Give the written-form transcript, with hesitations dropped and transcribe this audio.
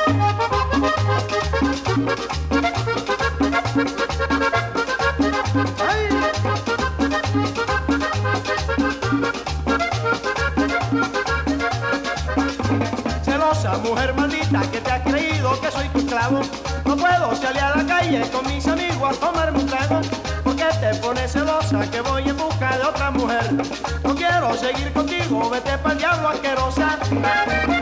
Celosa mujer maldita que te ha creído que soy tu esclavo. No puedo salir a la calle con mis amigos a tomarme un trago. Porque te pones celosa que voy en busca de otra mujer. No quiero seguir contigo, vete pa'l diablo asquerosa.